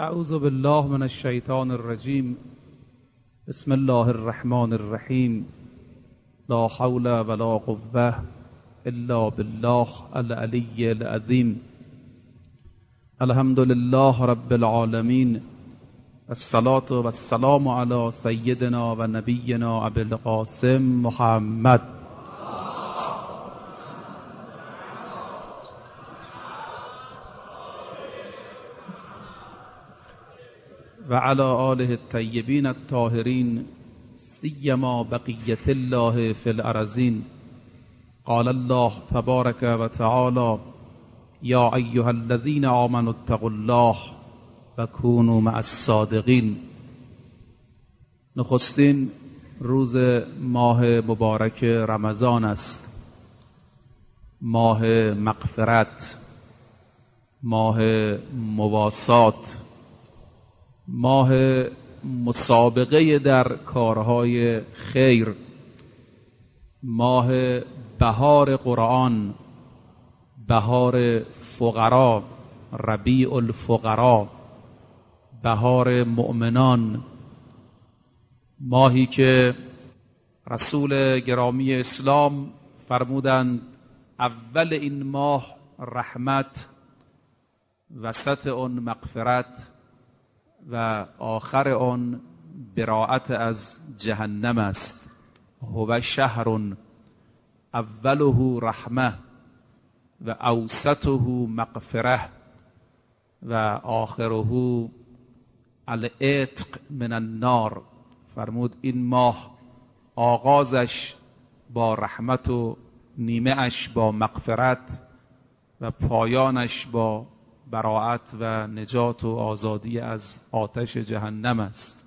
اعوذ بالله من الشیطان الرجیم. بسم الله الرحمن الرحیم. لا حول ولا قوة الا بالله العلی العظیم. الحمد لله رب العالمین. الصلاة والسلام علی سیدنا و نبینا ابی القاسم محمد و علی آله الطیبین الطاهرین سیما بقیة الله فی الارضین. قال الله تبارک و تعالی: یا ایها الذین آمنوا اتقوا الله و کونوا مع الصادقین. نخستین روز ماه مبارک رمضان است، ماه مغفرت، ماه مواسات، ماه مسابقه در کارهای خیر، ماه بهار قرآن، بهار فقرا، ربیع الفقرا، بهار مؤمنان، ماهی که رسول گرامی اسلام فرمودند اول این ماه رحمت، وسط آن مغفرت و آخر آن براءت از جهنم است. هو شهر اوله رحمه و اوسطه مغفره و آخره العتق من النار. فرمود این ماه آغازش با رحمت و نیمه اش با مغفرت و پایانش با براءت و نجات و آزادی از آتش جهنم است.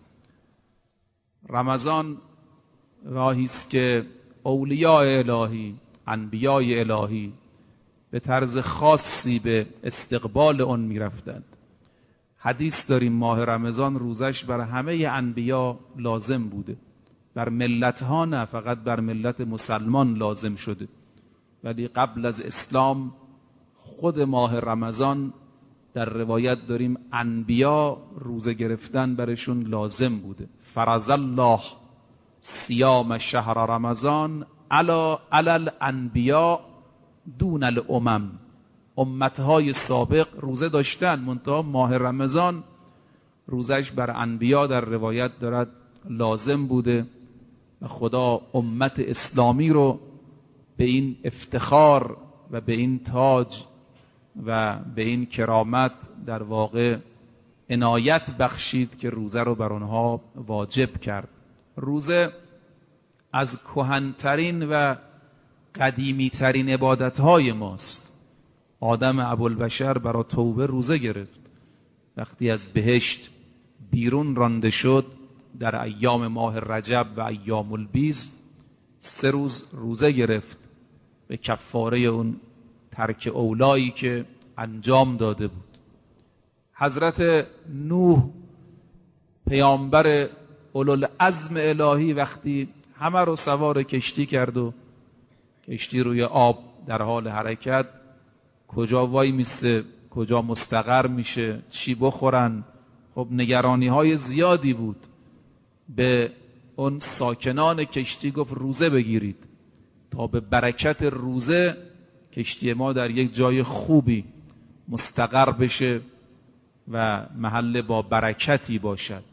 رمضان راهی است که اولیاء الهی، انبیاء الهی به طرز خاصی به استقبال آن می‌رفتند. حدیث داریم ماه رمضان روزش بر همه انبیا لازم بوده، بر ملت‌ها نه، فقط بر ملت مسلمان لازم شده، ولی قبل از اسلام خود ماه رمضان در روایت داریم انبیا روزه گرفتن برشون لازم بوده. فرض الله صیام شهر رمضان علی الانبیا دون الامم. امتهای سابق روزه داشتن، منتها ماه رمضان روزش بر انبیا در روایت دارد لازم بوده و خدا امت اسلامی رو به این افتخار و به این تاج و به این کرامت در واقع عنایت بخشید که روزه رو بر آنها واجب کرد. روزه از کهن‌ترین و قدیمی‌ترین عبادت‌های ماست. آدم ابوالبشر برای توبه روزه گرفت. وقتی از بهشت بیرون رانده شد در ایام ماه رجب و ایام البیض 3 روز روزه گرفت به کفاره اون ترک اولایی که انجام داده بود. حضرت نوح پیامبر اولوالعزم الهی وقتی همه رو سوار کشتی کرد و کشتی روی آب در حال حرکت، کجا وای میسته، کجا مستقر میشه، چی بخورن، خب نگرانی های زیادی بود. به اون ساکنان کشتی گفت روزه بگیرید تا به برکت روزه کشتی ما در یک جای خوبی مستقر بشه و محل با برکتی باشد.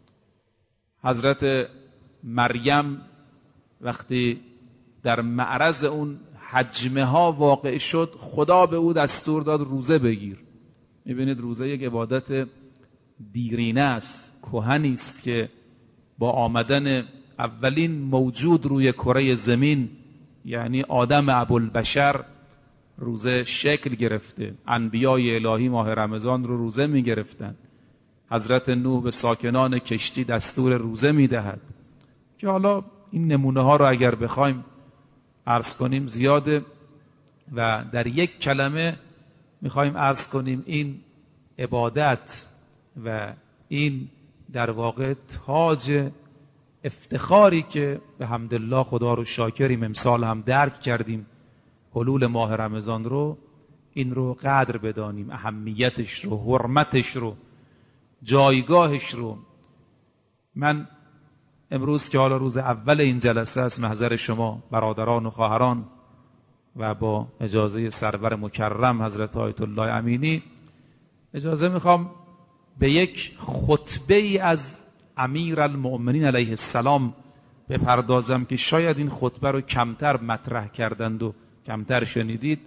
حضرت مریم وقتی در معرض اون حجمه ها واقع شد، خدا به او دستور داد روزه بگیر. میبینید روزه یک عبادت دیرینه است، کهنی است که با آمدن اولین موجود روی کره زمین یعنی آدم ابوالبشر روزه شکل گرفته. انبیای الهی ماه رمضان رو روزه می گرفتن. حضرت نوح به ساکنان کشتی دستور روزه می دهد که حالا این نمونه ها رو اگر بخوایم عرض کنیم زیاده و در یک کلمه میخوایم عرض کنیم این عبادت و این در واقع تاج افتخاری که به حمدالله خدا رو شاکریم امسال هم درک کردیم حلول ماه رمضان رو، این رو قدر بدانیم، اهمیتش رو، حرمتش رو، جایگاهش رو. من امروز که حالا روز اول این جلسه است، محضر شما برادران و خواهران و با اجازه سرور مکرم حضرت آیت الله امینی اجازه میخوام به یک خطبه ای از امیر المؤمنین علیه السلام بپردازم که شاید این خطبه رو کمتر مطرح کردند و کمتر شنیدید.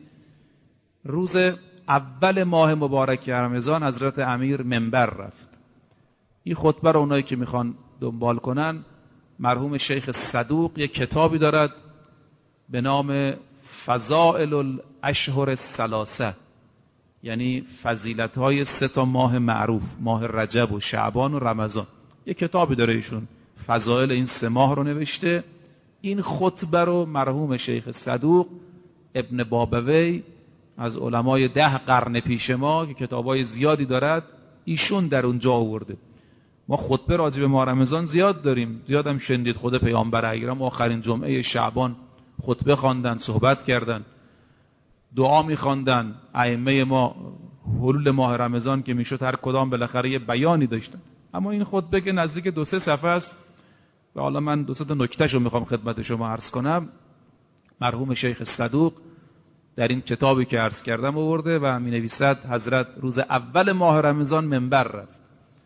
روز اول ماه مبارک رمضان حضرت امیر منبر رفت. این خطبه رو اونایی که میخوان دنبال کنن، مرحوم شیخ صدوق یک کتابی دارد به نام فضائل الاشهر الثلاثه، یعنی فضیلت‌های 3 ماه معروف، ماه رجب و شعبان و رمضان. یک کتابی داره ایشون فضائل این 3 ماه رو نوشته. این خطبه رو مرحوم شیخ صدوق ابن بابوی از علمای 10 قرن پیش ما که کتابای زیادی دارد، ایشون در اونجا آورده. ما خطبه راجع به ماه رمضان زیاد داریم، زیادم شنیدید. خود پیامبر اکرم آخرین جمعه شعبان خطبه خواندن، صحبت کردن، دعا می‌خواندن. ائمه ما حلول ماه رمضان که میشد هر کدام بالاخره یه بیانی داشتن. اما این خطبه که نزدیک 2-3 صفحه است و حالا من 2-3 نکتهشو میخوام خدمت شما عرض کنم. مرحوم شیخ صدوق در این کتابی که عرض کردم آورده و می‌نویسد حضرت روز اول ماه رمضان منبر رفت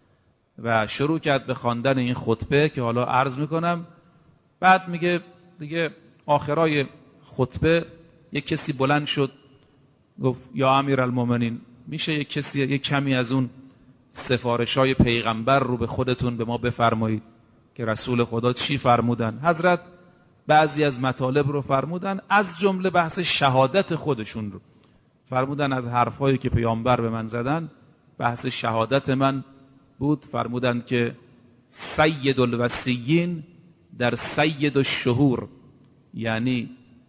و شروع کرد به خواندن این خطبه که حالا عرض میکنم. بعد میگه دیگه آخرای خطبه یک کسی بلند شد گفت یا امیرالمومنین، میشه یک کسی یک کمی از اون سفارش‌های پیغمبر رو به خودتون به ما بفرمایید که رسول خدا چی فرمودن؟ حضرت بعضی از مطالب رو فرمودن، از جمله بحث شهادت خودشون رو فرمودن. از حرفایی که پیامبر به من زدن بحث شهادت من بود. فرمودن که سید الوصیین در سید الشهور، یعنی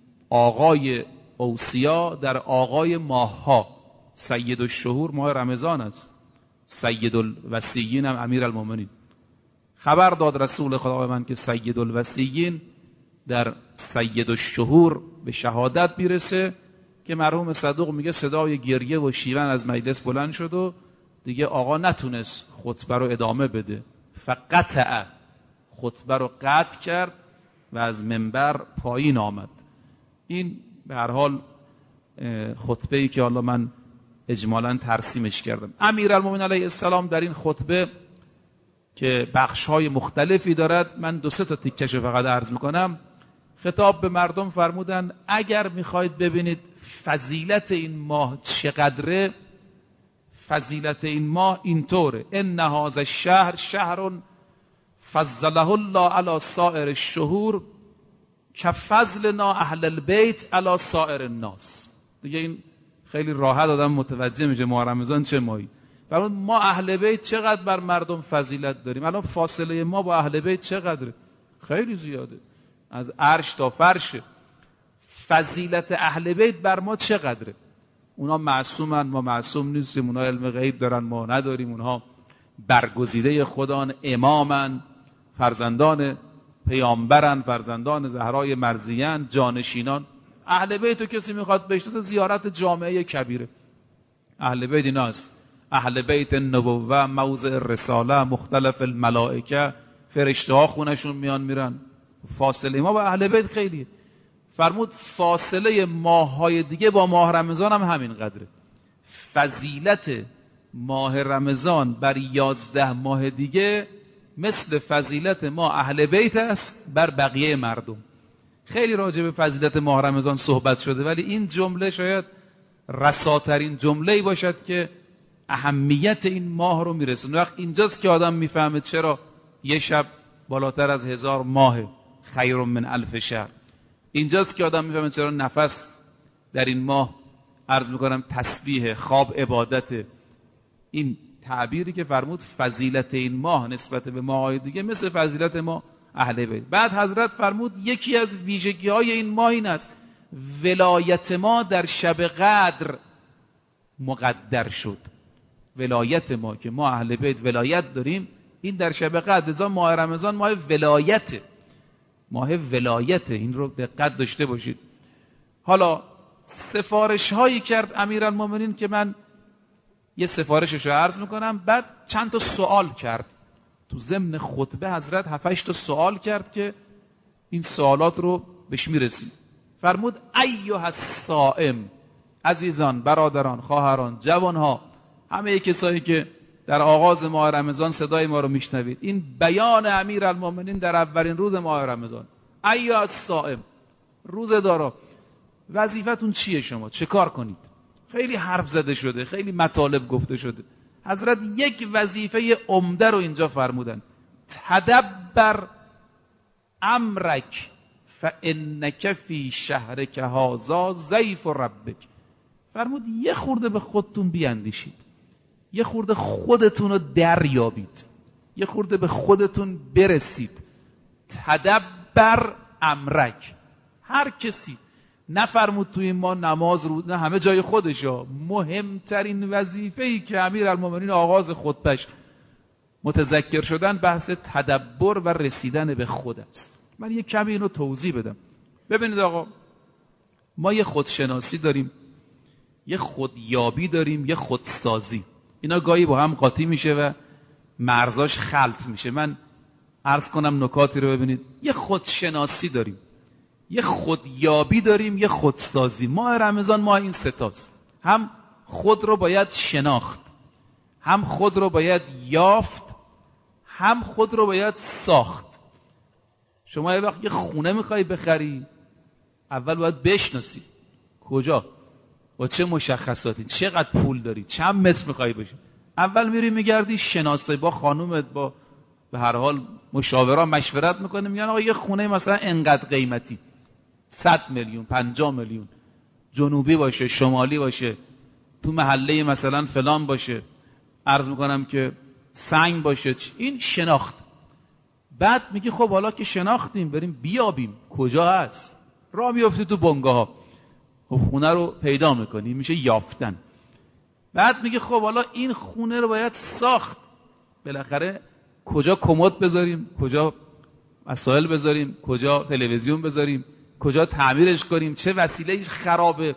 آقای اوصیا در آقای ماه‌ها. سید الشهور ماه رمضان است، سید الوصیین هم امیر المؤمنین. خبر داد رسول خدا به من که سید الوصیین در سید الشهور به شهادت میرسه که مرحوم صدوق میگه صدای گریه و شیون از مجلس بلند شد و دیگه آقا نتونست خطبه رو ادامه بده، فقطع، خطبه رو قطع کرد و از منبر پایین آمد. این به هر حال خطبه‌ای که حالا من اجمالاً ترسیمش کردم. امیرالمومنین علیه السلام در این خطبه که بخش‌های مختلفی دارد، من 2-3 تا تیکه‌شو فقط عرض میکنم. خطاب به مردم فرمودن اگر میخواید ببینید فضیلت این ماه چقدره، فضیلت این ماه اینطوره: ان هذا الشهر شهر فضله الله علی سائر الشهور کفضلنا اهل البیت علی سائر الناس. دیگه این خیلی راحت آدم متوجه میشه ماه رمضان چه ماهی. فرمود ما اهل بیت چقدر بر مردم فضیلت داریم. الان فاصله ما با اهل بیت چقدره؟ خیلی زیاده، از عرش تا فرش. فضیلت اهل بیت بر ما چقدره؟ اونا معصومن، ما معصوم نیستیم. اونا علم غیب دارن، ما نداریم. اونها برگزیده خدان، امامن، فرزندان پیامبرن، فرزندان زهرای مرضیه‌اند، جانشینان. اهل بیت رو کسی میخواد بشناسه زیارت جامعه کبیره. اهل بیت اینا است: اهل بیت النبوه، موضع رساله، مختلف الملائکه، فرشته ها خونشون میان میرن. فاصله ما با اهل بیت خیلیه. فرمود فاصله ماه‌های دیگه با ماه رمضان هم همین قدره. فضیلت ماه رمضان بر 11 ماه دیگه مثل فضیلت ما اهل بیت است بر بقیه مردم. خیلی راجع به فضیلت ماه رمضان صحبت شده، ولی این جمله شاید رساترین جمله‌ای باشد که اهمیت این ماه رو میرسونه. وقت اینجاست که آدم میفهمه چرا یه شب بالاتر از 1000 ماه خیر من 1000 شهر. اینجاست که آدم میفهمه چرا نفس در این ماه، عرض میکنم، تسبیح، خواب، عبادت. این تعبیری که فرمود فضیلت این ماه نسبت به ماه‌های دیگه مثل فضیلت ما اهل بیت. بعد حضرت فرمود یکی از ویژگی‌های این ماه این است: ولایت ما در شب قدر مقدر شد. ولایت ما که ما اهل بیت ولایت داریم، این در شب قدر. لذا ماه رمضان ماه ولایته، ماه ولایته. این رو دقت داشته باشید. حالا سفارش هایی کرد امیرالمومنین که من یه سفارشش رو عرض میکنم. بعد چند تا سوال کرد تو ضمن خطبه. حضرت 7-8 تا سوال کرد که این سوالات رو بهش میرسیم. فرمود ایها الصائم، عزیزان، برادران، خواهران، جوانها، همه کسایی که در آغاز ماه رمضان صدای ما رو میشنوید، این بیان امیرالمومنین در اولین روز ماه رمضان. ایها الصائم، روزه‌دارا، وظیفتون چیه؟ شما چه کار کنید؟ خیلی حرف زده شده، خیلی مطالب گفته شده. حضرت یک وظیفه عمده رو اینجا فرمودن: تدبر امرک فانک فی شهرک هذا ضیف ربک. فرمود یه خورده به خودتون بیاندیشید، یه خورده خودتون رو دریابید، یه خورده به خودتون برسید. تدبر امرک. هر کسی نفرمود توی ما نماز رو، نه، همه جای خودشا. مهمترین وظیفه‌ای که امیرالمومنین آغاز خطبهش متذکر شدن بحث تدبر و رسیدن به خود است. من یک کمی اینو توضیح بدم. ببینید آقا، ما یه خودشناسی داریم، یه خودیابی داریم، یه خودسازی. اینا گاهی با هم قاطی میشه و مرزاش خلط میشه. من عرض کنم نکاتی رو ببینید. یه خودشناسی داریم، یه خودیابی داریم، یه خودسازی. ماه رمضان ماه این ستاست. هم خود رو باید شناخت، هم خود رو باید یافت، هم خود رو باید ساخت. شما یه وقت یه خونه میخوای بخری، اول باید بشناسی کجا، با چه مشخصاتی، چقدر پول داری، چند متر میخوای بشی. اول میری میگردی شناسایی، با خانومت، با به هر حال مشاورا مشورت میکنه، میگن آقا یه خونه مثلا انقدر قیمتی، 100 میلیون، 50 میلیون، جنوبی باشه، شمالی باشه، تو محله مثلا فلان باشه، عرض میکنم که سنگ باشه. این شناخت. بعد میگی خب حالا که شناختیم، بریم بیابیم کجا هست. راه میافتی تو بنگاه ها، خب خونه رو پیدا میکنی، میشه یافتن. بعد میگی خب حالا این خونه رو باید ساخت. بالاخره کجا کمد بذاریم، کجا مسائل بذاریم، کجا تلویزیون بذاریم، کجا تعمیرش کنیم، چه وسیله‌اش خرابه.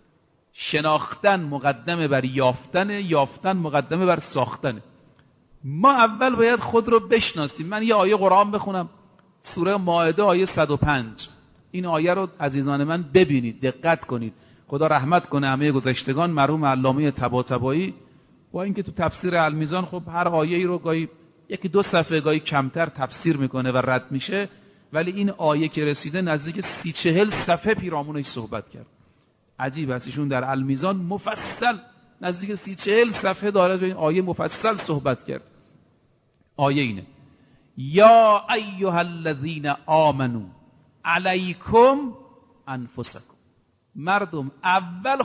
شناختن مقدمه بر یافتن، یافتن مقدمه بر ساختن. ما اول باید خود رو بشناسیم. من یه آیه قرآن بخونم، سوره مائده آیه 105. این آیه رو عزیزان من ببینید، دقت کنید. خدا رحمت کنه همه گذشتگان، مرحوم علامه طباطبایی. با اینکه تو تفسیر المیزان خب هر آیه‌ای رو گاهی یکی دو صفحه گاهی کمتر تفسیر میکنه و رد میشه، ولی این آیه که رسیده نزدیک 30-40 صفحه پیرامونش صحبت کرد. عجیب است، ایشون در المیزان مفصل نزدیک 30-40 صفحه داره این آیه مفصل صحبت کرد. آیه اینه: یا ایها الذین آمنو علیکم انفسکم. مردم اول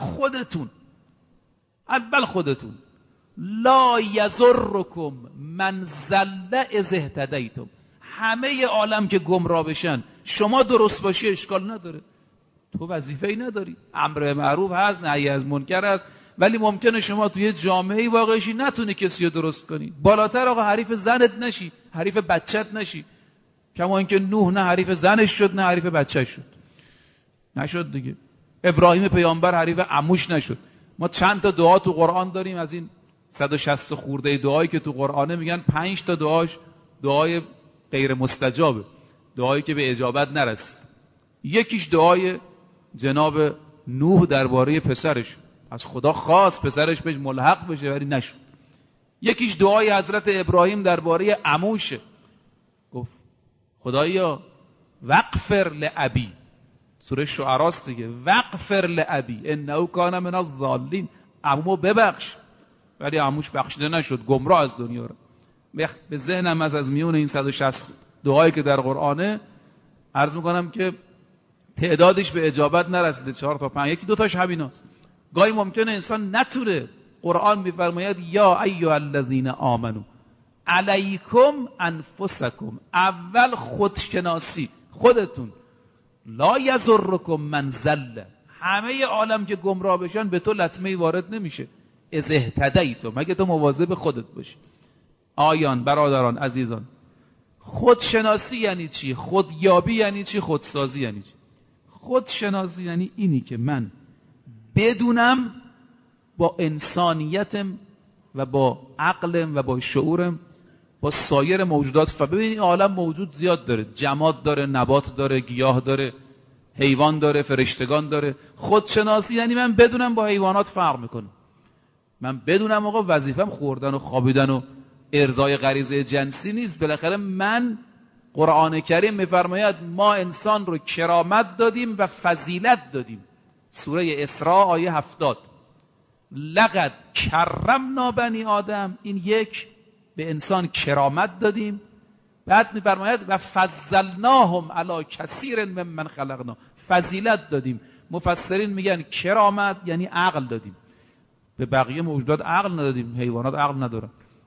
خودتون، لا یضرکم من ضل اذ اهتدیتم. همه عالم که گمراه بشن، شما درست باشی اشکال نداره، تو وظیفه‌ای نداری. امر معروف هست، نهی از منکر هست، ولی ممکنه شما توی جامعه‌ای واقعی نتونی کسی رو درست کنی. بالاتر آقا حریف زنت نشی، حریف بچت نشی. کما اینکه نوح نه حریف زنش شد نه حریف بچه‌ش شد، نشد دیگه. ابراهیم پیامبر حریف عموش نشد. ما چند تا دعا تو قرآن داریم، از این 160 خورده دعایی که تو قرآنه میگن 5 تا دعاش دعای غیر مستجابه، دعایی که به اجابت نرسید. یکیش دعای جناب نوح درباره پسرش، از خدا خواست پسرش بهش ملحق بشه ولی نشد. یکیش دعای حضرت ابراهیم درباره عموشه، گفت خدایا وغفر لابی، سوره شعراست دیگه، وغفر لابی انه کان من الضالین، عمو ببخش، ولی عموش بخشیده نشد، گمراه از دنیا رو. به ذهنم از میون این 160 دعایی که در قرآنه عرض میکنم که تعدادش به اجابت نرسیده، 4 تا 5، یکی دو تاش همیناست. گاهی ممکنه انسان نتونه. قرآن میفرماید یا ایها الذین آمنو علیکم انفسکم. اول خودشناسی، خودتون. لا یضرکم من ضل، همه عالم که گمراه بشن به تو لطمه‌ای وارد نمیشه اذ اهتدیتم، مگه تو مواظب خودت باشی. آیان، برادران، عزیزان، خودشناسی یعنی چی؟ خودیابی یعنی چی؟ خودسازی یعنی چی؟ خودشناسی یعنی اینی که من بدونم با انسانیتم و با عقلم و با شعورم با سایر موجودات. ببینید این عالم موجود زیاد داره، جماد داره، نبات داره، گیاه داره، حیوان داره، فرشتگان داره. خودشناسی یعنی من بدونم با حیوانات فرق میکنه، من بدونم آقا وظیفم خوردن و خوابیدن و ارضای غریزه جنسی نیست. بالاخره من، قرآن کریم میفرماید ما انسان رو کرامت دادیم و فضیلت دادیم. سوره اسراء آیه 70 لقد کرمنا بنی آدم، این یک به انسان کرامت دادیم. بعد میفرماید و فضلناهم علی کثیر ممن خلقنا، فضیلت دادیم. مفسرین میگن کرامت یعنی عقل دادیم، به بقیه موجودات عقل ندادیم، حیوانات عقل ندارن.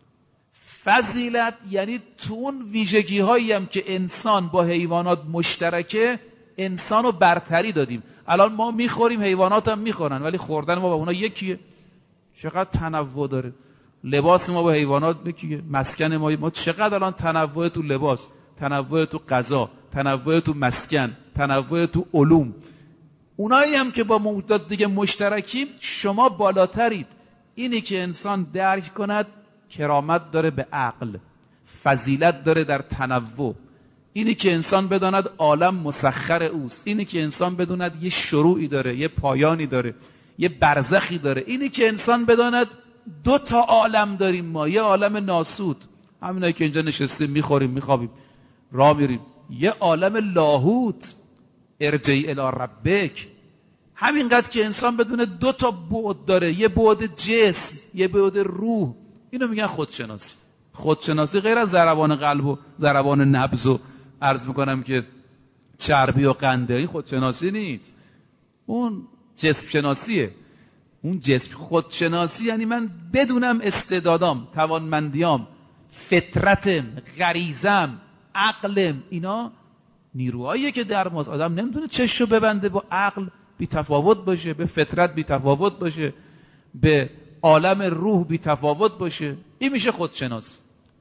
فضیلت یعنی تو اون ویژگی هایی هم که انسان با حیوانات مشترکه، انسانو برتری دادیم. الان ما میخوریم، حیوانات هم میخورن، ولی خوردن ما با اونا یکیه. چقدر تنوع داره. لباس ما با حیوانات یکیه، مسکن ما چقدر الان تنوع تو لباس، تنوع تو غذا، تنوع تو مسکن، تنوع تو علوم. اونایی هم که با موجودات دیگه مشترکیم، شما بالاترید. اینی که انسان درک کند کرامت داره به عقل، فضیلت داره در تنوع. اینی که انسان بداند عالم مسخر اوست. اینی که انسان بداند یه شروعی داره، یه پایانی داره، یه برزخی داره. اینی که انسان بداند 2 عالم داریم ما، یه عالم ناسود، همینایی که اینجا نشستیم میخوریم میخوابیم راه میریم، یه عالم لاهوت ارجعی الی ربک. همینقدر که انسان بدونه 2 بعد داره، یه بعد جسم، یه بعد روح. اینو میگن خودشناسی. خودشناسی غیر از ضربان قلب و ضربان نبض و عرض میکنم که چربی و قنده، این خودشناسی نیست، اون جسم شناسیه. اون جسم خودشناسی یعنی من بدونم استعدادام، توانمندیام، فطرتم، غریزم، عقلم، اینا نیروهاییه که در ماست. آدم نمیتونه چششو ببنده با عقل بی تفاوت باشه، به فطرت بی تفاوت باشه، به عالم روح بی تفاوت باشه. این میشه خودشناسی.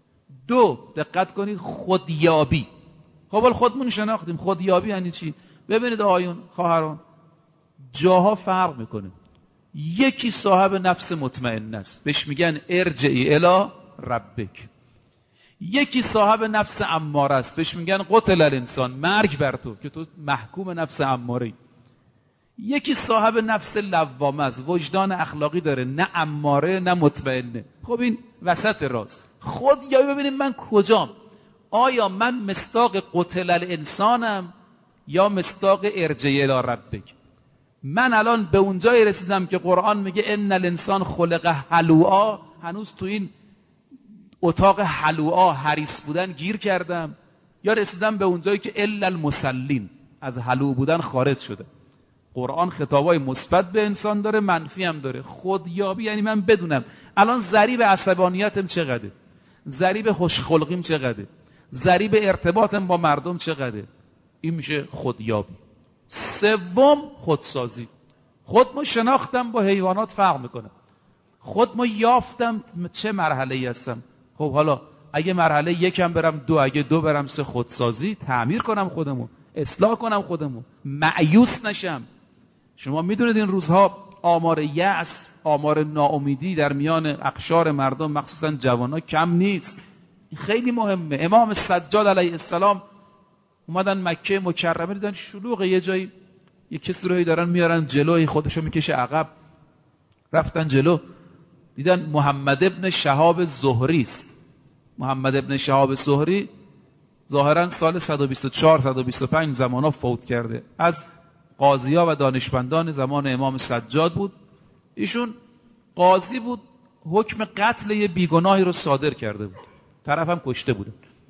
2 دقت کنید، خودیابی. خب حالا خودمون شناختیم، خودیابی یعنی چی؟ ببینید آقایون خواهران، جاها فرق میکنه. یکی صاحب نفس مطمئن است، بهش میگن ارجعی الی ربک. یکی صاحب نفس اماره است، بهش میگن قتل الانسان، مرگ بر تو که تو محکوم نفس اماره‌ای. یکی صاحب نفس لوامه است، وجدان اخلاقی داره، نه اماره نه مطمئنه. خب این وسط راست. خود یا ببینید من کجام، آیا من مصداق قتل الانسانم یا مصداق ارجعی الی ربک؟ من الان به اونجایی رسیدم که قرآن میگه ان الانسان خلق هلوعا، هنوز تو این اتاق هلوعا حریص بودن گیر کردم، یا رسیدم به اونجایی که الا المصلین، از هلوع بودن خارج شده؟ قرآن خطابای مثبت به انسان داره، منفی هم داره. خودیابی یعنی من بدونم الان ضریب عصبانیتم چقدره، ضریب خوشخلقیم چقدره، ضریب ارتباطم با مردم چقدره. این میشه خودیابی. 3 خودسازی. خود ما شناختم با حیوانات فرق میکنه. خود ما یافتم چه مرحله‌ای هستم. خب حالا اگه مرحله 1 برم 2، اگه 2 برم 3، خودسازی، تعمیر کنم خودمو، اصلاح کنم خودمو، مایوس نشم. شما میدونید این روزها آمار یأس، آمار ناامیدی در میان اقشار مردم مخصوصا جوانا کم نیست. خیلی مهمه. امام سجاد علیه السلام اومدن مکه مکرمه، دیدن شلوغه، یه جایی یه کسی روی دارن میارن جلوی، خودشو میکشه عقب. رفتن جلو، دیدن محمد ابن شهاب زهری است. محمد ابن شهاب زهری ظاهرا سال 124 125 زمانا فوت کرده، از قاضی‌ها و دانشمندان زمان امام سجاد بود. ایشون قاضی بود، حکم قتل یه بیگناهی رو صادر کرده بود، طرف هم کشته بوده.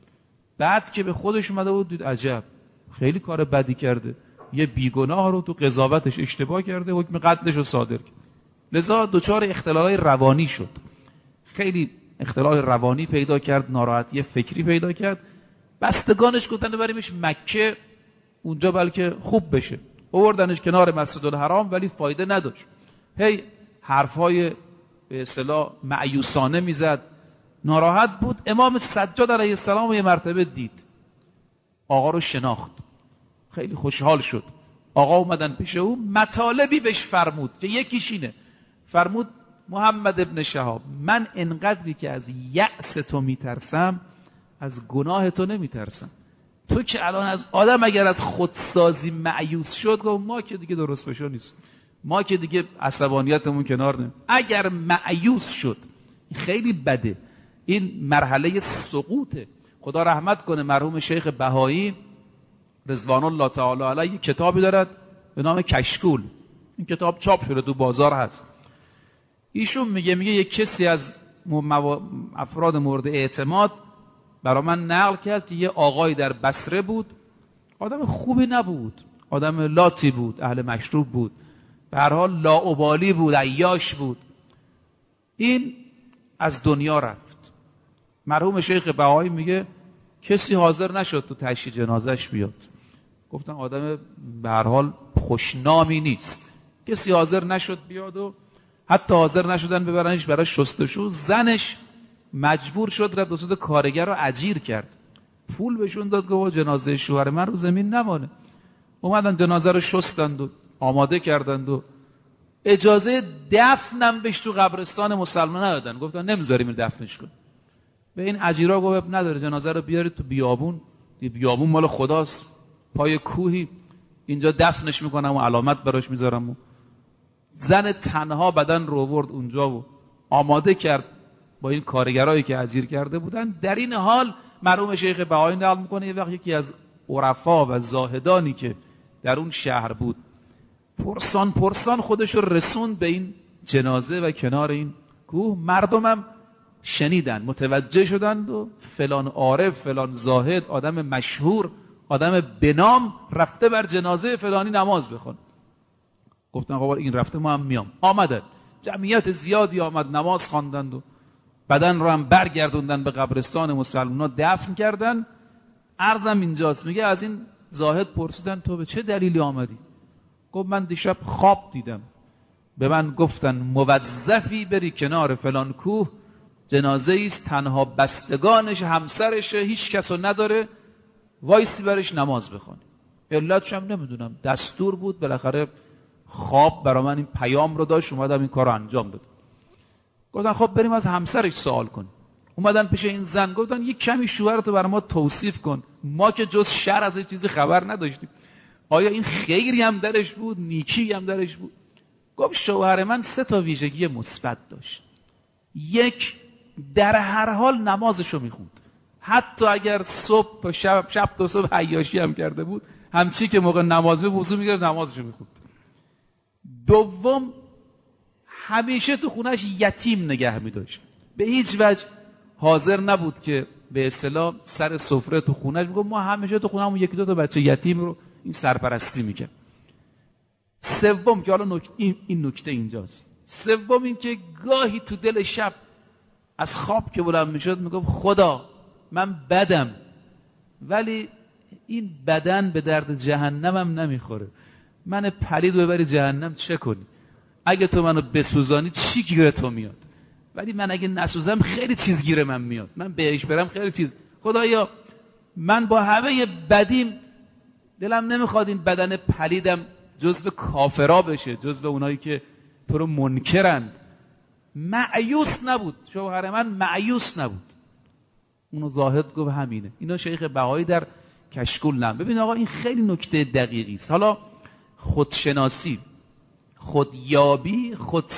بعد که به خودش اومده بود، دید عجب، خیلی کار بدی کرده، یه بیگناه رو تو قضاوتش اشتباه کرده، حکم قتلش رو صادر کرد. لذا دچار اختلالای روانی شد، خیلی اختلال روانی پیدا کرد، ناراحتی فکری پیدا کرد. بستگانش گفتن ببریمش مکه، اونجا بلکه خوب بشه. آوردنش کنار مسجدالحرام، ولی فایده نداشت. هی حرفای به اصطلاح مایوسانه میزد، ناراحت بود. امام سجاد علیه السلام یه مرتبه دید، آقا رو شناخت، خیلی خوشحال شد. آقا اومدن پیش او، مطالبی بهش فرمود که یکیش اینه، فرمود محمد ابن شهاب، من انقدری که از یأس تو میترسم از گناه تو نمیترسم. تو که الان از آدم اگر از خودسازی مایوس شد، گفت ما که دیگه درست بشو نیست، ما که دیگه عصبانیتمون کنار نیم. اگر مایوس شد خیلی بده، این مرحله سقوطه. خدا رحمت کنه مرحوم شیخ بهایی رضوان الله تعالی علیه کتابی دارد به نام کشکول. این کتاب چاپ شده تو بازار هست. ایشون میگه یک کسی از افراد مورد اعتماد برای من نقل کرد که یه آقای در بصره بود، آدم خوبی نبود، آدم لاتی بود، اهل مشروب بود، به هر حال لاابالی بود، عیاش بود. این از دنیا رفت. مرحوم شیخ بهایی میگه کسی حاضر نشد تو تشییع جنازش بیاد. گفتن آدم به هر حال خوشنامی نیست، کسی حاضر نشد بیاد و حتی حاضر نشدن ببرنش برای شستشو. زنش مجبور شد رفت دوست کارگر رو اجیر کرد، پول بهشون داد، گفت جنازه شوهر من رو زمین نمانه. اومدن جنازه رو شستند و آماده کردند و اجازه دفنم بهش تو قبرستان مسلمان ندادن. گفتن نمیذاریم دفنش کن. به این اجیرا گفت نداره، جنازه رو بیارید تو بیابون، بیابون مال خداست، پای کوهی، اینجا دفنش میکنم و علامت براش میذارم. و زن تنها بدن رو آورد اونجا و آماده کرد با این کارگرایی که اجیر کرده بودن. در این حال مرحوم شیخ بهایی نقل میکنه یه وقت یکی از عرفا و زاهدانی که در اون شهر بود پرسان خودش رو رسون به این جنازه و کنار این کوه. مردمم شنیدن، متوجه شدند و فلان عارف، فلان زاهد، آدم مشهور، آدم بنام رفته بر جنازه فلانی نماز بخون. گفتن خب این رفته ما هم میام. آمدن، جمعیت زیادی آمد، نماز خواندند و بدن رو هم برگردوندن به قبرستان مسلمان‌ها دفن کردن. عرضم اینجاست، میگه از این زاهد پرسیدن تو به چه دلیلی آمدی؟ گفت من دیشب خواب دیدم، به من گفتن موظفی بری کنار فلان کوه، جنازه است تنها بستگانش همسرشه، هیچ کسو نداره، وایسی برش نماز بخونی. علتش هم نمیدونم، دستور بود، بالاخره خواب برای من این پیام رو داشت، اومدم این کار رو انجام دادم. گفتن خب بریم از همسرش سوال کن. اومدن پیش این زن، گفتن یک کمی شوهرتو برای ما توصیف کن، ما که جز شر از چیزی خبر نداشتیم، آیا این خیری هم درش بود، نیکی هم درش بود؟ گفت شوهر من 3 ویژگی مثبت داشت. 1، در هر حال نمازشو میخوند، حتی اگر صبح تا شب تا صبح عیاشی هم کرده بود، همچی که موقع نماز به وضو میگرفت نمازشو میخوند. 2، همیشه تو خونش یتیم نگه می‌داشت، به هیچ وجه حاضر نبود که به اصطلاح سر سفره تو خونش، میگه ما همیشه تو خونمون 1-2 تا بچه یتیم رو این سرپرستی میکنه. 3 که حالا این نکته اینجاست، 3 این که گاهی تو دل شب از خواب که بلند میشد میگفت خدا من بدم، ولی این بدن به درد جهنمم نمیخوره، من پلید ببری جهنم چه کنی؟ اگه تو منو بسوزانی چی گیره تو میاد؟ ولی من اگه نسوزم خیلی چیز گیره من میاد، من بهش برم خیلی چیز. خدایا من با همه بدیم دلم نمیخواد این بدن پلیدم جزو کافرا بشه، جزو اونایی که تو رو منکرند. مایوس نبود شوهر من، مایوس نبود. اونو زاهد گفت همینه. اینا شیخ بهایی در کشکول نام. ببین آقا این خیلی نکته دقیقی است. حالا خودشناسی، خودیابی،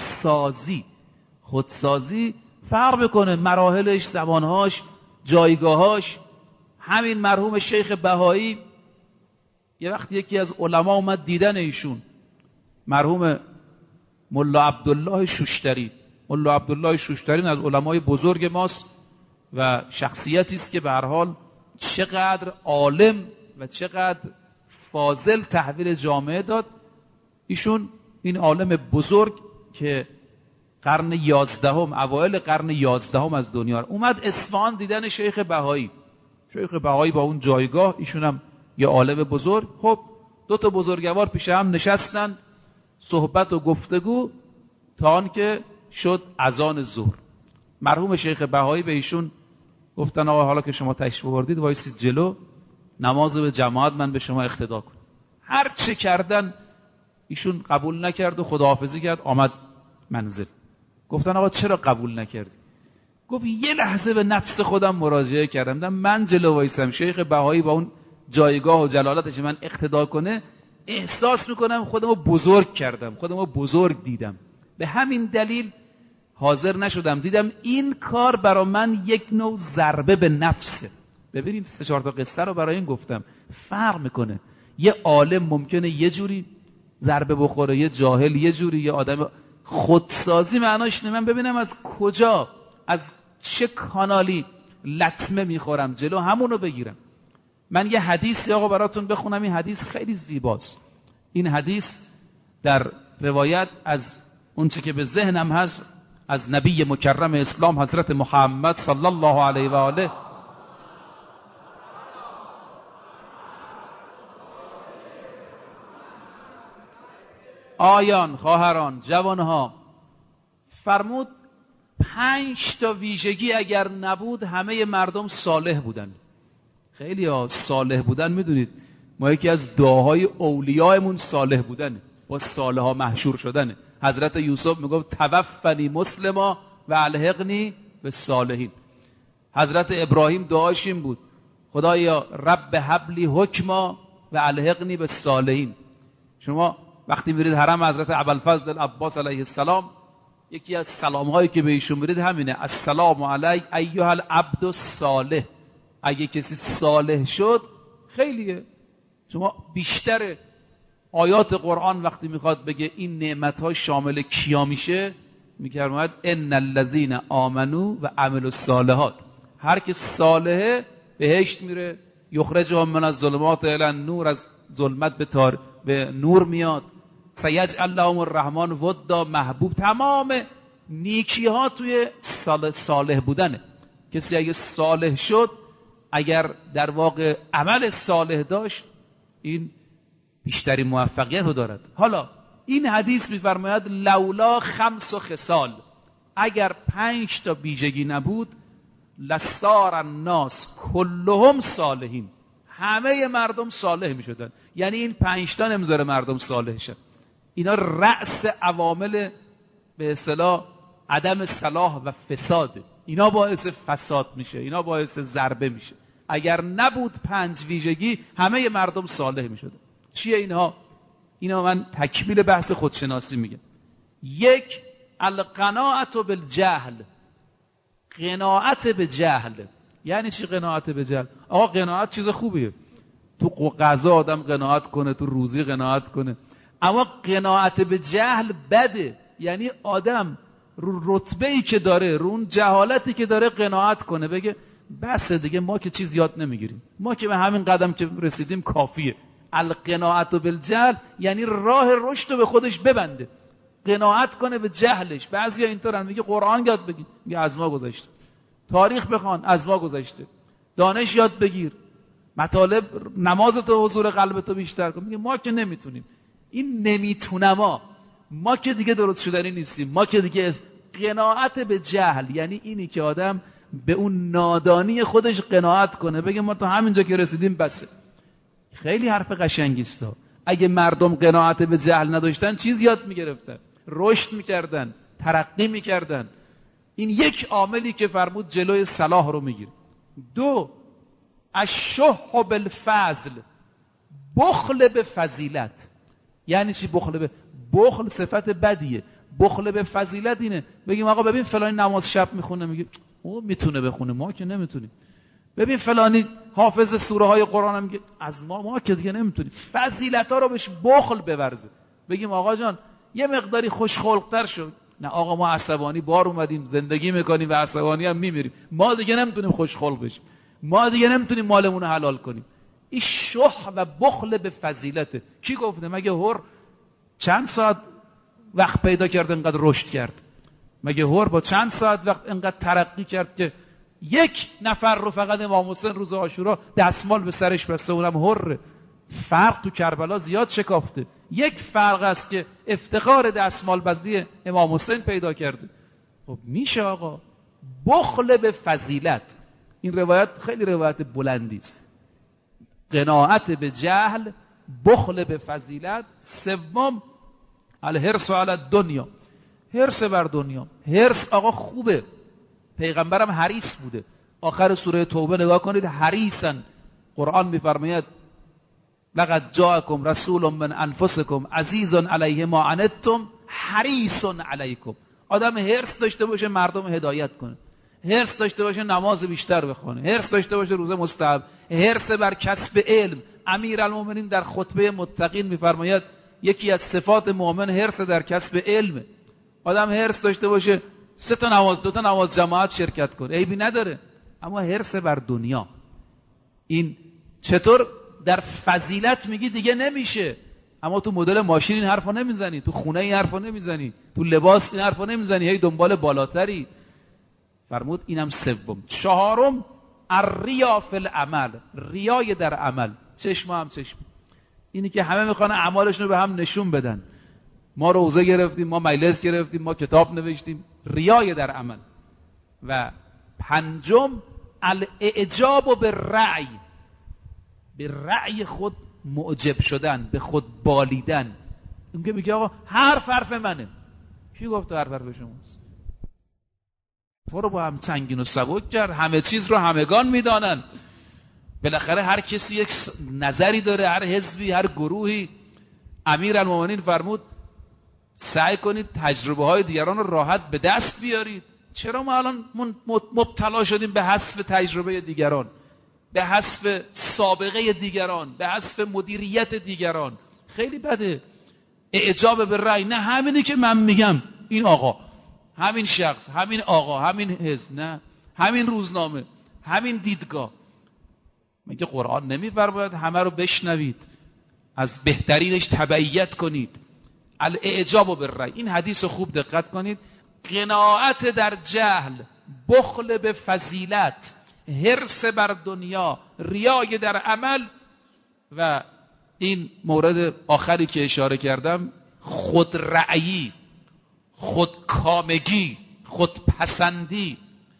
خودسازی فرق بکنه، مراحلش، زمانهاش، جایگاهاش. همین مرحوم شیخ بهایی یه وقت یکی از علما اومد دیدن ایشون، مرحوم ملا عبدالله شوشتری. ملا عبدالله شوشتری از علمای بزرگ ماست و شخصیتی است که به هر حال چقدر عالم و چقدر فاضل تحویل جامعه داد. ایشون این عالم بزرگ که قرن 11 اوایل قرن 11 از دنیا اومد اصفهان دیدن شیخ بهایی. شیخ بهایی با اون جایگاه، ایشون هم یه عالم بزرگ. خب 2 بزرگوار پیش هم نشستند، صحبت و گفتگو تا آن که شد اذان ظهر. مرحوم شیخ بهایی به ایشون گفتن آقا حالا که شما تشریف آوردید وایسید جلو، نماز به جماعت من به شما اقتدا کنم. هر چه کردن ایشون قبول نکرد و خداحافظی کرد، آمد منزل. گفتن آقا چرا قبول نکردی؟ گفت یه لحظه به نفس خودم مراجعه کردم، من جلو وایسم شیخ بهایی با اون جایگاه و جلالتش من اقتدا کنه، احساس میکنم خودمو بزرگ کردم، خودمو بزرگ دیدم، به همین دلیل حاضر نشدم. دیدم این کار برای من یک نوع ضربه به نفسه. ببینید 3-4 تا قصه رو برای این گفتم، فرق میکنه. یه عالم ممکنه یه جوری ضربه بخوره، یه جاهل یه جوری، یه آدم خودسازی معناش نه من ببینم از کجا، از چه کانالی لطمه میخورم، جلو همونو بگیرم. من یه حدیث آقا براتون بخونم، این حدیث خیلی زیباست. این حدیث در روایت از اون چه که به ذهنم هست از نبی مکرم اسلام حضرت محمد صلی الله علیه و آله. آیان، خواهران، جوانها، فرمود 5 تا ویژگی اگر نبود همه مردم صالح بودن. خیلی ها صالح بودن، میدونید ما یکی از دعاهای اولیایمون صالح بودنه، با صالح ها محشور شدنه. حضرت یوسف میگفت توفنی مسلما و الحقنی بالصالحین. حضرت ابراهیم دعاش این بود خدایا رب هب لی حکما و الحقنی بالصالحین. شما وقتی میرید حرم حضرت ابوالفضل العباس علیه السلام، یکی از سلام هایی که به ایشون میرید همینه، السلام علیک ایها العبد الصالح. اگه کسی صالح شد خیلیه. شما بیشتر آیات قرآن وقتی میخواد بگه این نعمت‌ها شامل کیا میشه، میگه ان الذین آمنوا و عملوا الصالحات. هر که صالحه بهشت میره، یخرجهم من الظلمات الی النور، از ظلمت به نور میاد. سیجعل لهم الرحمن ودا، محبوب. تمام نیکی ها توی صالح بودنه. کسی اگه صالح شد، اگر در واقع عمل صالح داشت، این بیشتری موفقیت رو دارد. حالا این حدیث میفرماید لولا 5 خصال، اگر 5 تا ویژگی نبود، لصار الناس کلهم صالحین، همه مردم صالح میشدن. یعنی این 5 تا نمیذاره مردم صالح شن. اینا رأس عوامل به اصطلاح عدم صلاح و فساد، اینا باعث فساد میشه، اینا باعث ضربه میشه. اگر نبود 5 ویژگی، همه مردم صالح میشدن. چیه اینها؟ اینا من تکمیل بحث خودشناسی میگم. 1 القناعت بالجهل، قناعت به جهل. یعنی چی قناعت به جهل؟ آقا قناعت چیز خوبیه، تو غذا آدم قناعت کنه، تو روزی قناعت کنه، اما قناعت به جهل بده. یعنی آدم رو رتبه‌ای که داره، رو اون جهالتی که داره قناعت کنه، بگه بس دیگه، ما که چیز یاد نمیگیریم، ما که به همین قدم که رسیدیم کافیه. القناعت بالجهل یعنی راه رشد رو به خودش ببنده، قناعت کنه به جهلش. بعضیا اینطورن، میگه قرآن یاد بگیر، میگه از ما گذشته. تاریخ بخوان، از ما گذشته. دانش یاد بگیر، مطالب نمازت و حضور قلبتو بیشتر کن، میگه ما که نمیتونیم. این نمیتونم ما که دیگه درست شدنی نیستیم، ما که دیگه. قناعت به جهل یعنی اینی که آدم به اون نادانی خودش قناعت کنه، بگه ما تا همینجا که رسیدیم بسه. خیلی حرف قشنگی است. اگه مردم قناعت به جهل نداشتن، چیز یاد میگرفتن، رشد میکردن، ترقی میکردن. این یک عاملی که فرمود جلوی صلاح رو میگیره. 2 الشح بالفضل، بخل به فضیلت. یعنی چی بخل به؟ بخل صفت بدیه، بخل به فضیلت اینه بگیم آقا ببین فلانی نماز شب میخونه، میگه او میتونه بخونه، ما که نمیتونیم. ببین فلانی حافظ سوره های قرآن، میگه از ما که دیگه نمیتونیم. فضیلت ها رو بهش بخل بورزه، بگیم آقا جان یه مقداری خوشخلق‌تر شو. نه آقا ما عصبانی بار اومدیم، زندگی میکنیم و عصبانی هم میمیریم، ما دیگه نمیتونیم خوشخلق بشیم، ما دیگه نمیتونیم مالمون رو حلال کنیم. این شح و بخل به فضیلته. کی گفته؟ مگه هور چند ساعت وقت پیدا کرد انقدر رشد کرد؟ مگه هور با چند ساعت وقت انقدر ترقی کرد که 1 نفر رو فقط امام حسین روز عاشورا دستمال به سرش بسته، اونم هره. فرق تو کربلا زیاد شکافته. 1 فرق است که افتخار دستمال بندی امام حسین پیدا کرده. خب میشه آقا بخل به فضیلت. این روایت خیلی روایت بلندی است. قناعت به جهل، بخل به فضیلت. 3 الحرص علی الدنیا، حرص بر دنیا. حرص آقا خوبه، پیغمبرم حریص بوده. آخر سوره توبه نگاه کنید، حریصن. قرآن میفرماید لقد جاءکم رسول من انفسکم عزیز علیه ما عنتم حریص علیکم. آدم حرص داشته باشه مردم هدایت کنه، حرص داشته باشه نماز بیشتر بخونه، حرص داشته باشه روزه مستحب، حرص بر کسب علم. امیرالمومنین در خطبه متقین میفرماید یکی از صفات مؤمن حرص در کسب علم. آدم حرص داشته باشه 3 تا نماز 2 تا نماز جماعت شرکت کنه، عیبی نداره. اما حرص بر دنیا، این چطور در فضیلت میگی دیگه نمیشه، اما تو مدل ماشین این حرفو نمیزنی، تو خونه این حرفو نمیزنی، تو لباس این حرفو نمیزنی، هی دنبال بالاتری. فرمود اینم سوم. چهارم الریا فی العمل، ریای در عمل. چشم هم چشم، اینی که همه میخوان اعمالشون رو به هم نشون بدن. ما روزه گرفتیم، ما مجلس گرفتیم، ما کتاب نوشتیم. ریای در عمل. و پنجم الاعجاب بالرأی، به رأی خود معجب شدن، به خود بالیدن. اون که میگه آقا حرف منه. کی گفت حرف شماست؟ تو رو با هم سنگین و سبک کرد، همه چیز رو همگان میدانند. بالاخره هر کسی یک نظری داره، هر حزبی، هر گروهی. امیرالمومنین فرمود سعی کنید تجربه های دیگران رو راحت به دست بیارید. چرا ما الان مبتلا شدیم به حذف تجربه دیگران، به حذف سابقه دیگران، به حذف مدیریت دیگران؟ خیلی بده. اعجاب به رأی، نه همینی که من میگم، این آقا، همین شخص، همین آقا، همین حزب، نه همین روزنامه، همین دیدگاه. میگه قرآن نمیفرماید همه رو بشنوید، از بهترینش تبعیت کنید. الاعجاب بالرأی. این حدیث رو خوب دقت کنید. قناعت در جهل، بخل به فضیلت، حرص بر دنیا، ریای در عمل، و این مورد آخری که اشاره کردم، خودرأیی، خودکامگی، خودپسندی،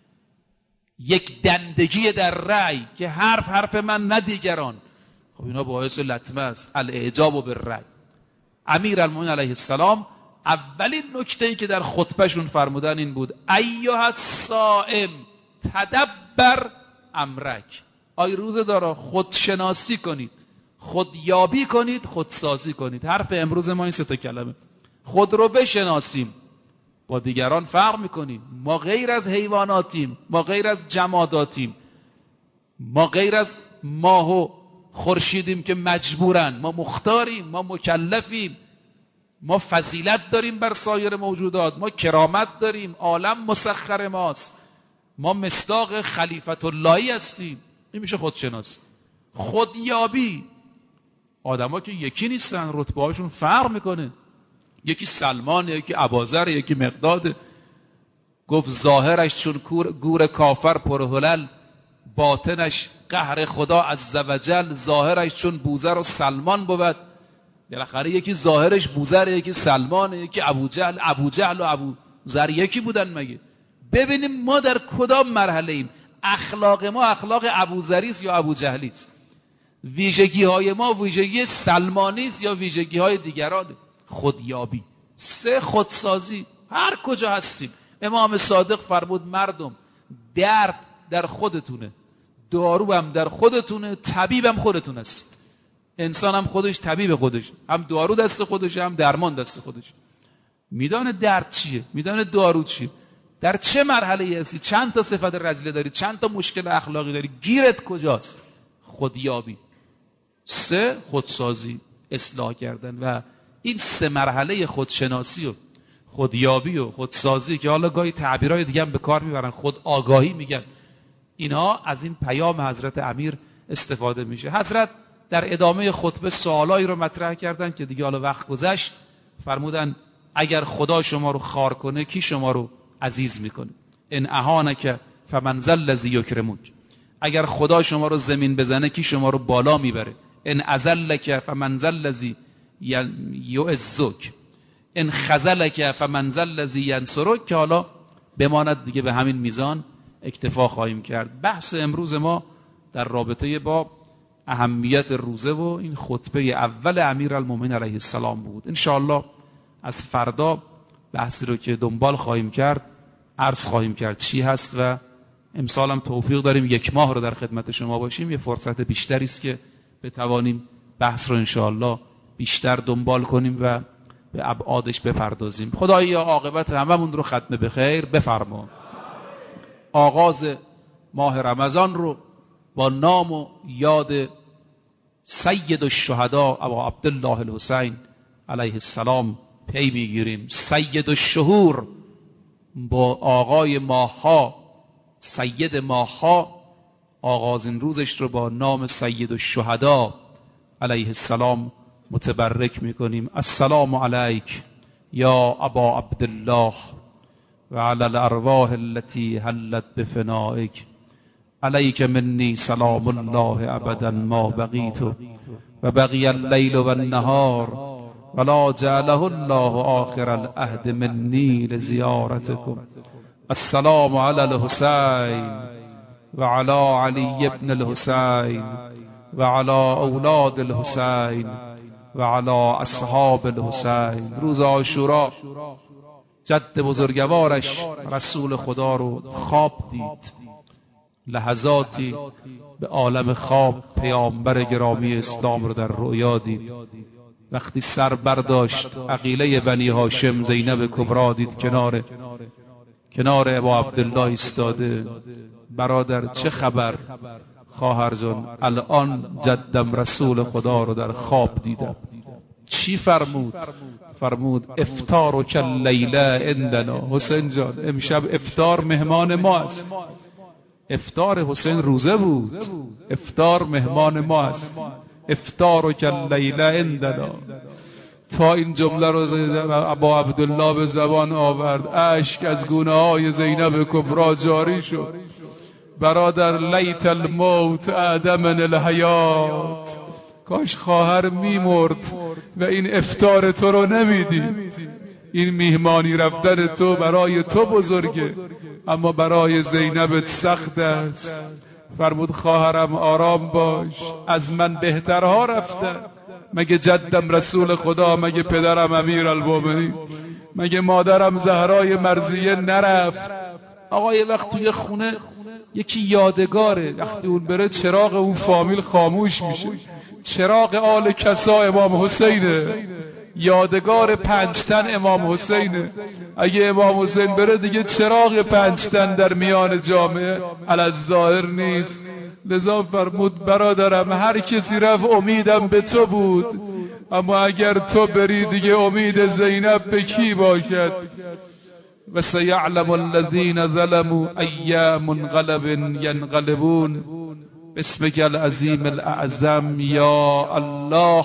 یک دندگی در رأی که حرف من نه دیگران. خب اینا باعث لطمه است. الاعجاب بالرأی. امیرالمومنین علیه السلام اولین نکته‌ای که در خطبهشون فرمودن این بود: ایها الصائم تدبر امرک. آی روزه دارا، خودشناسی کنید، خودیابی کنید، خودسازی کنید. حرف امروز ما این 3 کلمه. خود رو بشناسیم، با دیگران فرق میکنیم. ما غیر از حیواناتیم، ما غیر از جماداتیم، ما غیر از ماه و خورشیدیم که مجبورن. ما مختاریم، ما مکلفیم، ما فضیلت داریم بر سایر موجودات، ما کرامت داریم، عالم مسخر ماست، ما مصداق خلیفت اللهی هستیم. این میشه خودشناسی. خودیابی، آدما که یکی نیستن، رتبه هاشون فرق میکنه. یکی سلمان، یکی اباذر، یکی مقداد. گفت ظاهرش چون گور کافر پرهلل، باطنش قهر خدا عزوجل. ظاهرش چون بوذر و سلمان بود. بالاخره یکی ظاهرش بوذر، یکی سلمان، یکی ابوجهل. ابوجهل و ابوذر یکی بودن مگه؟ ببینیم ما در کدام مرحله ایم. اخلاق ما اخلاق ابوذری است یا ابوجهلی است؟ ویژگی های ما ویژگی سلمانی است یا ویژگی های دیگران؟ خودیابی. 3 خودسازی. هر کجا هستیم. امام صادق فرمود مردم، درد در خودتونه، دارو هم در خودتونه، طبیب هم خودتون است. انسان هم خودش طبیب خودش، هم دارو دست خودشه، هم درمان دست خودش. میدان درد چیه، میدان دارو چیه، در چه مرحله هستی، چند تا صفت رذیله داری، چند تا مشکل اخلاقی داری، گیرت کجاست؟ خودیابی. 3 خودسازی، اصلاح کردن. و این 3 مرحله خودشناسی و خودیابی و خودسازی که حالا گاهی تعبیرهای دیگه هم به کار میبرن، خود آگاهی میگن، اینها از این پیام حضرت امیر استفاده میشه. حضرت در ادامه خطبه سوالایی رو مطرح کردن که دیگه حالا وقت گذشت. فرمودن اگر خدا شما رو خوار کنه کی شما رو عزیز میکنه؟ ان اهانک فمن ذا الذی یکرمک. اگر خدا شما رو زمین بزنه کی شما رو بالا میبره؟ ان اذلک فمن ذا الذی یعزک. ان خذلک فمن ذا الذی ینصرک. که حالا بماند دیگه به همین میزان اکتفا خواهیم کرد. بحث امروز ما در رابطه با اهمیت روزه و این خطبه اول امیرالمومنین علیه السلام بود. انشاءالله از فردا بحثی رو که دنبال خواهیم کرد عرض خواهیم کرد چی هست و امسال هم توفیق داریم 1 ماه رو در خدمت شما باشیم. یه فرصت بیشتری است که بتوانیم بحث رو انشاءالله بیشتر دنبال کنیم و به ابعادش بپردازیم. خدایا عاقبت هممون رو ختم به خیر بفرما. آغاز ماه رمضان رو با نام و یاد سید الشهدا ابا عبدالله الحسین علیه السلام پی میگیریم. سید الشهور با آقای ماه‌ها، سید ماه‌ها، آغازین روزش رو با نام سید الشهدا علیه السلام متبرک میکنیم. السلام علیک یا ابا عبدالله و علی الارواح التي حلت بفنائک علیک منی سلام الله ابدا ما بقیت و بقی اللیل و النهار ولا جعله الله آخر العهد منی لزیارتکم. السلام علی الحسین و علی علی ابن الحسین و علی اولاد الحسین و علی اصحاب الحسین. روز عاشورا جد بزرگوارش رسول خدا رو خواب دید. لحظاتی به عالم خواب پیامبر گرامی اسلام رو در رؤیا دید. وقتی سر برداشت عقیله بنی هاشم زینب کبرا دید کنار ابا عبدالله ایستاده. برادر چه خبر؟ خواهر جان الان جدم رسول خدا رو در خواب دیدم. چی فرمود؟ فرمود افطار کل لیله عندنا. حسین جان امشب افطار مهمان ما است. افطار حسین روزه بود، افطار مهمان ما است. افطار کل لیله عندنا. تا این جمله رو ابا عبدالله به زبان آورد اشک از گونه های زینب کبرا جاری شد. برادر لیت الموت اعدمن الحیات. کاش خواهر میمرد و این افطار تو رو نمیدید. این میهمانی رفتن تو برای تو بزرگه اما برای زینبت سخت است. فرمود خواهرم آرام باش، از من بهترها رفتن. مگه جدم رسول خدا، مگه پدرم امیرالمومنین، مگه مادرم زهرای مرضیه نرفت؟ آقا یه وقت توی خونه یکی یادگاره، وقتی اون بره چراغ اون فامیل خاموش میشه. چراغ آل کسا امام حسینه، یادگار 5 تن امام حسینه. اگه امام حسین بره دیگه چراغ 5 تن در میان جامعه الظاهر نیست. لذا فرمود برادرم هر کسی رفت امیدم به تو بود، اما اگر تو بری دیگه امید زینب به کی باشد؟ و سیعلم الذین ظلموا ای منقلب ینقلبون. بسمک العظیم الاعظم یا الله.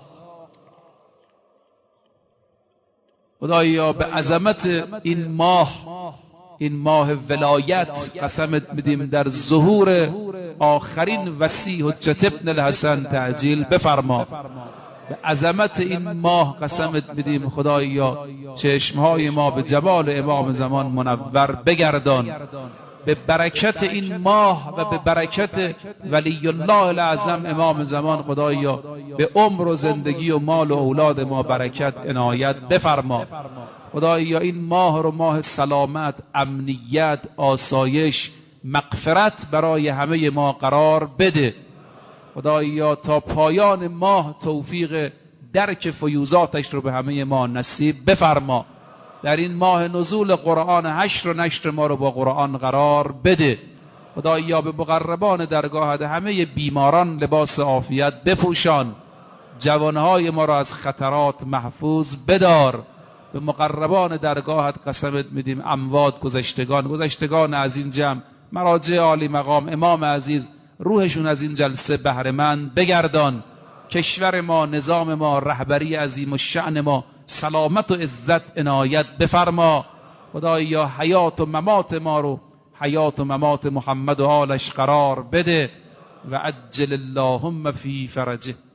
خدایا به عظمت این ماه ولایت قسمت میدیم در ظهور آخرین وصی حجت ابن الحسن تعجیل بفرما. به عظمت این ماه قسمت میدیم خدایا چشمهای ما به جمال امام زمان منور بگردان. به برکت این ماه و به برکت ولی الله الاعظم امام زمان خدایا به عمر و زندگی و مال و اولاد ما برکت عنایت بفرما. خدایا این ماه رو ماه سلامت، امنیت، آسایش، مغفرت برای همه ما قرار بده. خدایا تا پایان ماه توفیق درک فیوزاتش رو به همه ما نصیب بفرما. در این ماه نزول قرآن حشر و نشر ما رو با قرآن قرار بده. خدایا به مقربان درگاهت همه بیماران لباس عافیت بپوشان. جوانهای ما را از خطرات محفوظ بدار. به مقربان درگاهت قسمت میدیم اموات گذشتگان از این جمع، مراجع عالی مقام، امام عزیز، روحشون از این جلسه بهره‌مند بگردان. کشور ما، نظام ما، رهبری عظیم و شأن ما سلامت و عزت عنایت بفرما. خدایا حیات و ممات ما رو حیات و ممات محمد و آلش قرار بده و عجل اللهم فی فرجه.